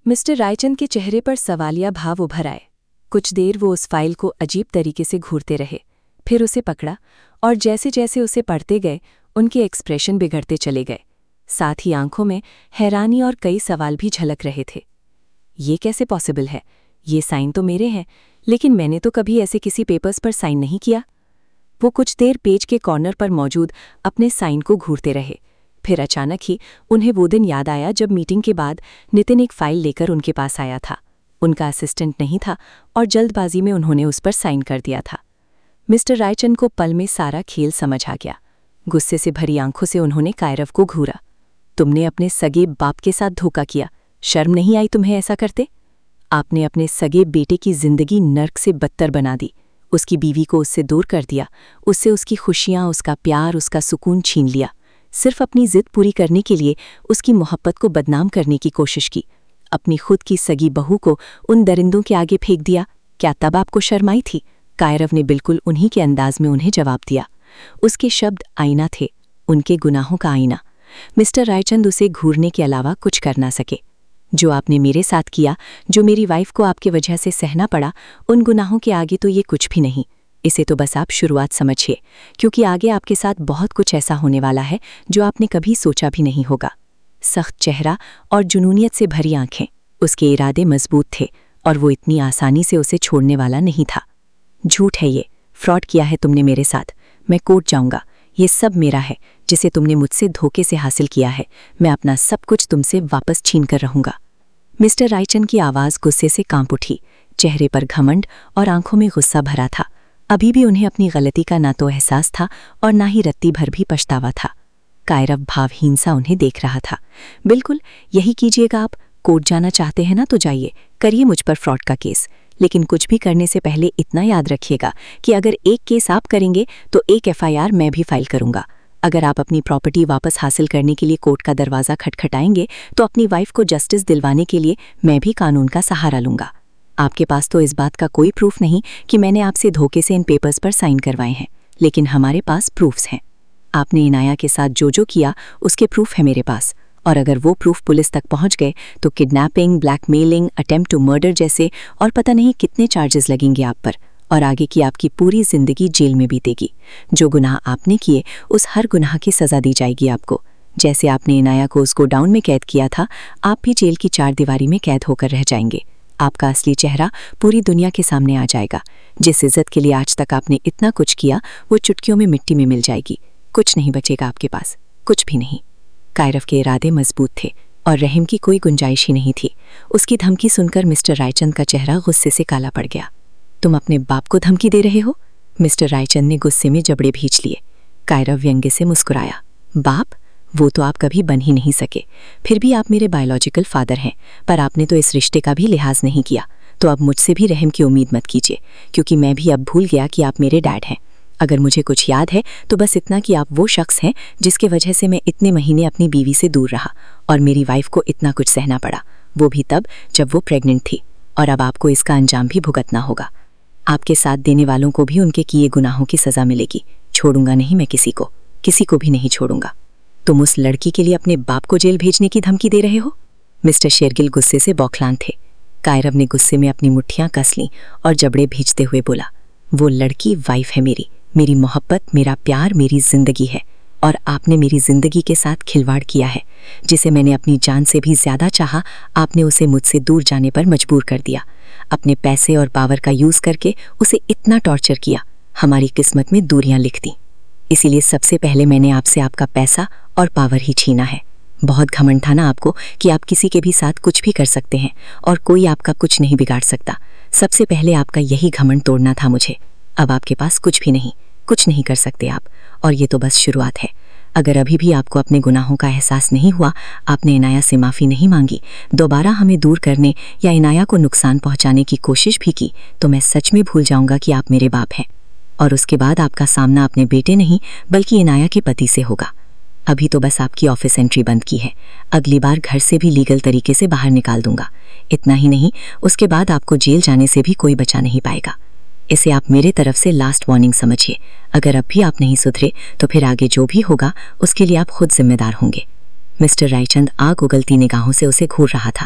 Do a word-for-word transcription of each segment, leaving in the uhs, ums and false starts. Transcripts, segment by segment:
Mister Raichand के चेहरे पर सवालिया भाव उभर आए। कुछ देर वो उस फाइल को अजीब तरीके से घूरते रहे, फिर उसे पकड़ा और जैसे जैसे उसे पढ़ते गए उनके एक्सप्रेशन बिगड़ते चले गए। साथ ही आंखों में हैरानी और कई सवाल भी झलक रहे थे। ये कैसे पॉसिबल है? ये साइन तो मेरे हैं, लेकिन मैंने तो कभी ऐसे किसी पेपर्स पर साइन नहीं किया। वो कुछ देर पेज के कॉर्नर पर मौजूद अपने साइन को घूरते रहे। फिर अचानक ही उन्हें वो दिन याद आया जब मीटिंग के बाद नितिन एक फाइल लेकर उनके पास आया था। उनका असिस्टेंट नहीं था और जल्दबाजी में उन्होंने उस पर साइन कर दिया था। मिस्टर रायचंद को पल में सारा खेल समझ आ गया। गुस्से से भरी आंखों से उन्होंने कायरव को घूरा। तुमने अपने सगे बाप के साथ धोखा किया, शर्म नहीं आई तुम्हें ऐसा करते? आपने अपने सगे बेटे की जिंदगी नर्क से बदतर बना दी। उसकी बीवी को उससे दूर कर दिया, उससे उसकी खुशियां, उसका प्यार, उसका सुकून छीन लिया। सिर्फ अपनी जिद पूरी करने के लिए उसकी मोहब्बत को बदनाम करने की कोशिश की। अपनी खुद की सगी बहू को उन दरिंदों के आगे फेंक दिया। क्या तब आपको शर्म आई थी? कायरव ने बिल्कुल उन्हीं के अंदाज में उन्हें जवाब दिया। उसके शब्द आईना थे, उनके गुनाहों का आईना। मिस्टर रायचंद उसे घूरने के अलावा कुछ कर ना सके। जो आपने मेरे साथ किया, जो मेरी वाइफ को आपकी वजह से सहना पड़ा, उन गुनाहों के आगे तो ये कुछ भी नहीं। इसे तो बस आप शुरुआत समझिए, क्योंकि आगे आपके साथ बहुत कुछ ऐसा होने वाला है जो आपने कभी सोचा भी नहीं होगा। सख्त चेहरा और जुनूनियत से भरी आंखें। उसके इरादे मजबूत थे और वो इतनी आसानी से उसे छोड़ने वाला नहीं था। झूठ है ये, फ्रॉड किया है तुमने मेरे साथ। मैं कोर्ट जाऊंगा। ये सब मेरा है, जिसे तुमने मुझसे धोखे से हासिल किया है। मैं अपना सब कुछ तुमसे वापस छीन कर रहूंगा। मिस्टर रायचंद की आवाज़ गुस्से से कांप उठी। चेहरे पर घमंड और आंखों में गुस्सा भरा था। अभी भी उन्हें अपनी गलती का ना तो एहसास था और ना ही रत्ती भर भी पछतावा था। कायरव भावहीन सा उन्हें देख रहा था। बिल्कुल यही कीजिएगा आप। कोर्ट जाना चाहते हैं ना तो जाइए, करिए मुझ पर फ्रॉड का केस। लेकिन कुछ भी करने से पहले इतना याद रखिएगा कि अगर एक केस आप करेंगे तो एक एफ आई आर मैं भी फाइल करूंगा। अगर आप अपनी प्रॉपर्टी वापस हासिल करने के लिए कोर्ट का दरवाज़ा खटखटाएंगे तो अपनी वाइफ को जस्टिस दिलवाने के लिए मैं भी कानून का सहारा लूंगा। आपके पास तो इस बात का कोई प्रूफ नहीं कि मैंने आपसे धोखे से इन पेपर्स पर साइन करवाए हैं, लेकिन हमारे पास प्रूफ्स हैं। आपने इनाया के साथ जो जो किया उसके प्रूफ है मेरे पास, और अगर वो प्रूफ पुलिस तक पहुंच गए तो kidnapping, blackmailing, attempt to murder जैसे और पता नहीं कितने चार्जेस लगेंगे आप पर, और आगे की आपकी पूरी जिंदगी जेल में बीतेगी। जो गुनाह आपने किए उस हर गुनाह की सज़ा दी जाएगी आपको। जैसे आपने इनाया को उस गोडाउन में कैद किया था, आप भी जेल की चार दीवारी में कैद होकर रह जाएंगे। आपका असली चेहरा पूरी दुनिया के सामने आ जाएगा। जिस इज्जत के लिए आज तक आपने इतना कुछ किया वो चुटकियों में मिट्टी में मिल जाएगी। कुछ नहीं बचेगा आपके पास, कुछ भी नहीं। कायरव के इरादे मजबूत थे और रहम की कोई गुंजाइश ही नहीं थी। उसकी धमकी सुनकर मिस्टर रायचंद का चेहरा गुस्से से काला पड़ गया। तुम अपने बाप को धमकी दे रहे हो? मिस्टर रायचंद ने गुस्से में जबड़े भींच लिए। कायरव व्यंग्य से मुस्कुराया। बाप? वो तो आप कभी बन ही नहीं सके। फिर भी आप मेरे बायोलॉजिकल फादर हैं, पर आपने तो इस रिश्ते का भी लिहाज नहीं किया। तो अब मुझसे भी रहम की उम्मीद मत कीजिए, क्योंकि मैं भी अब भूल गया कि आप मेरे डैड हैं। अगर मुझे कुछ याद है तो बस इतना कि आप वो शख्स हैं जिसके वजह से मैं इतने महीने अपनी बीवी से दूर रहा और मेरी वाइफ को इतना कुछ सहना पड़ा, वो भी तब जब वो प्रेग्नेंट थी। और अब आपको इसका अंजाम भी भुगतना होगा। आपके साथ देने वालों को भी उनके किए गुनाहों की सज़ा मिलेगी। छोड़ूंगा नहीं मैं किसी को, किसी को भी नहीं छोड़ूंगा। तुम उस लड़की के लिए अपने बाप को जेल भेजने की धमकी दे रहे हो? मिस्टर शेरगिल गुस्से से बौखलान थे। कायरव ने गुस्से में अपनी मुट्ठियां कस लीं और जबड़े भींचते हुए बोला, वो लड़की वाइफ है मेरी, मेरी मोहब्बत, मेरा प्यार, मेरी जिंदगी है। और आपने मेरी जिंदगी के साथ खिलवाड़ किया है। जिसे मैंने अपनी जान से भी ज्यादा चाहा, आपने उसे मुझसे दूर जाने पर मजबूर कर दिया। अपने पैसे और पावर का यूज करके उसे इतना टॉर्चर किया। हमारी किस्मत में दूरियां लिख दी। इसीलिए सबसे पहले मैंने आपसे आपका पैसा और पावर ही छीना है। बहुत घमंड था ना आपको कि आप किसी के भी साथ कुछ भी कर सकते हैं और कोई आपका कुछ नहीं बिगाड़ सकता। सबसे पहले आपका यही घमंड तोड़ना था मुझे। अब आपके पास कुछ भी नहीं, कुछ नहीं कर सकते आप, और ये तो बस शुरुआत है। अगर अभी भी आपको अपने गुनाहों का एहसास नहीं हुआ, आपने इनाया से माफ़ी नहीं मांगी, दोबारा हमें दूर करने या इनाया को नुकसान पहुंचाने की कोशिश भी की, तो मैं सच में भूल जाऊंगा कि आप मेरे बाप हैं। और उसके बाद आपका सामना अपने बेटे नहीं बल्कि इनाया के पति से होगा। अभी तो बस आपकी ऑफिस एंट्री बंद की है, अगली बार घर से भी लीगल तरीके से बाहर निकाल दूंगा। इतना ही नहीं, उसके बाद आपको जेल जाने से भी कोई बचा नहीं पाएगा। इसे आप मेरे तरफ से लास्ट वार्निंग समझिए। अगर अब भी आप नहीं सुधरे तो फिर आगे जो भी होगा उसके लिए आप खुद जिम्मेदार होंगे। मिस्टर रायचंद आग उगलती निगाहों से उसे घूर रहा था।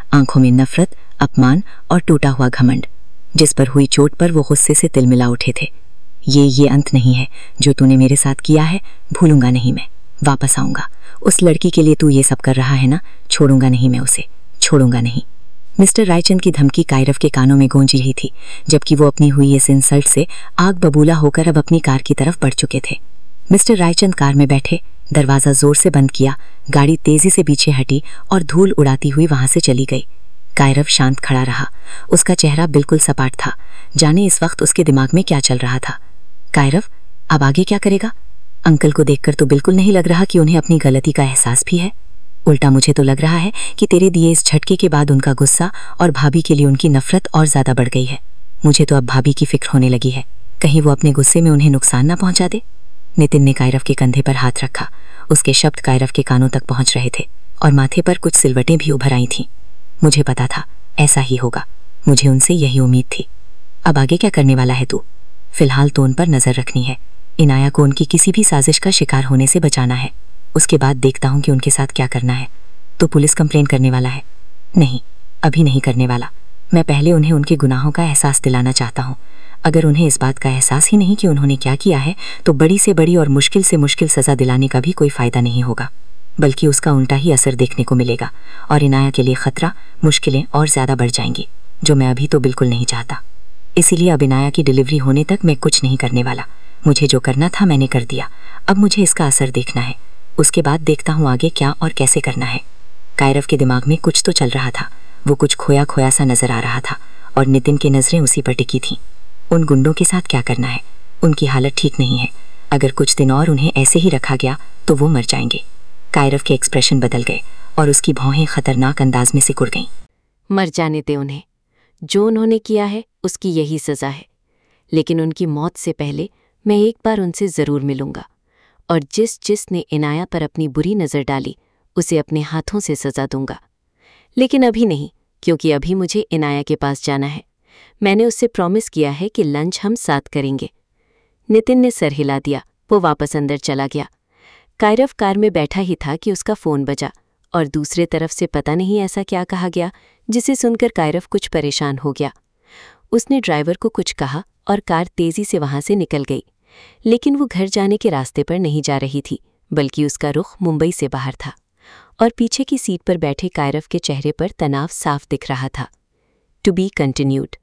आंखों में नफरत, अपमान और टूटा हुआ घमंड। जिस पर हुई चोट पर वो गुस्से से तिलमिला उठे थे। ये ये अंत नहीं है जो तूने मेरे साथ किया है, भूलूंगा नहीं मैं, वापस आऊंगा। उस लड़की के लिए तू ये सब कर रहा है ना, छोड़ूंगा नहीं मैं उसे, छोड़ूंगा नहीं। मिस्टर रायचंद की धमकी कायरव के कानों में गूंज रही थी, जबकि वो अपनी हुई इस इंसल्ट से आग बबूला होकर अब अपनी कार की तरफ बढ़ चुके थे। मिस्टर रायचंद कार में बैठे, दरवाजा जोर से बंद किया, गाड़ी तेजी से पीछे हटी और धूल उड़ाती हुई वहां से चली गई। कायरव शांत खड़ा रहा, उसका चेहरा बिल्कुल सपाट था। जाने इस वक्त उसके दिमाग में क्या चल रहा था। कायरव अब आगे क्या करेगा? अंकल को देखकर तो बिल्कुल नहीं लग रहा कि उन्हें अपनी गलती का एहसास भी है। उल्टा मुझे तो लग रहा है कि तेरे दिए इस झटके के बाद उनका गुस्सा और भाभी के लिए उनकी नफरत और ज्यादा बढ़ गई है। मुझे तो अब भाभी की फिक्र होने लगी है, कहीं वो अपने गुस्से में उन्हें नुकसान ना पहुंचा दे। नितिन ने कायरव के कंधे पर हाथ रखा। उसके शब्द कायरव के कानों तक पहुंच रहे थे और माथे पर कुछ सिलवटें भी उभर आई थीं। मुझे पता था ऐसा ही होगा, मुझे उनसे यही उम्मीद थी। अब आगे क्या करने वाला है तू? फिलहाल तो उन पर नजर रखनी है, इनाया को उनकी किसी भी साजिश का शिकार होने से बचाना है। उसके बाद देखता हूं कि उनके साथ क्या करना है। तो पुलिस कंप्लेन करने वाला है? नहीं, अभी नहीं करने वाला। मैं पहले उन्हें उनके गुनाहों का एहसास दिलाना चाहता हूं। अगर उन्हें इस बात का एहसास ही नहीं कि उन्होंने क्या किया है, तो बड़ी से बड़ी और मुश्किल से मुश्किल सजा दिलाने का भी कोई फायदा नहीं होगा, बल्कि उसका उल्टा ही असर देखने को मिलेगा और इनाया के लिए खतरा, मुश्किलें और ज्यादा बढ़ जाएंगी, जो मैं अभी तो बिल्कुल नहीं चाहता। इसीलिए अब इनाया की डिलीवरी होने तक मैं कुछ नहीं करने वाला। मुझे जो करना था मैंने कर दिया, अब मुझे इसका असर देखना है। उसके बाद देखता हूँ आगे क्या और कैसे करना है। कायरव के दिमाग में कुछ तो चल रहा था, वो कुछ खोया खोया सा नजर आ रहा था और नितिन की नजरें उसी पर टिकी थीं। उन गुंडों के साथ क्या करना है? उनकी हालत ठीक नहीं है। अगर कुछ दिन और उन्हें ऐसे ही रखा गया तो वो मर जाएंगे। कायरव के एक्सप्रेशन बदल गए और उसकी भौहें खतरनाक अंदाज में सिकुड़ गईं। मर जाने दे उन्हें, जो उन्होंने किया है उसकी यही सजा है। लेकिन उनकी मौत से पहले मैं एक बार उनसे जरूर मिलूंगा और जिस जिसने इनाया पर अपनी बुरी नज़र डाली उसे अपने हाथों से सजा दूंगा। लेकिन अभी नहीं, क्योंकि अभी मुझे इनाया के पास जाना है। मैंने उससे प्रॉमिस किया है कि लंच हम साथ करेंगे। नितिन ने सर हिला दिया। वो वापस अंदर चला गया। कायरव कार में बैठा ही था कि उसका फ़ोन बजा और दूसरे तरफ से पता नहीं ऐसा क्या कहा गया जिसे सुनकर कायरव कुछ परेशान हो गया। उसने ड्राइवर को कुछ कहा और कार तेजी से वहां से निकल गई। लेकिन वो घर जाने के रास्ते पर नहीं जा रही थी, बल्कि उसका रुख मुंबई से बाहर था और पीछे की सीट पर बैठे कायरव के चेहरे पर तनाव साफ दिख रहा था। To be continued.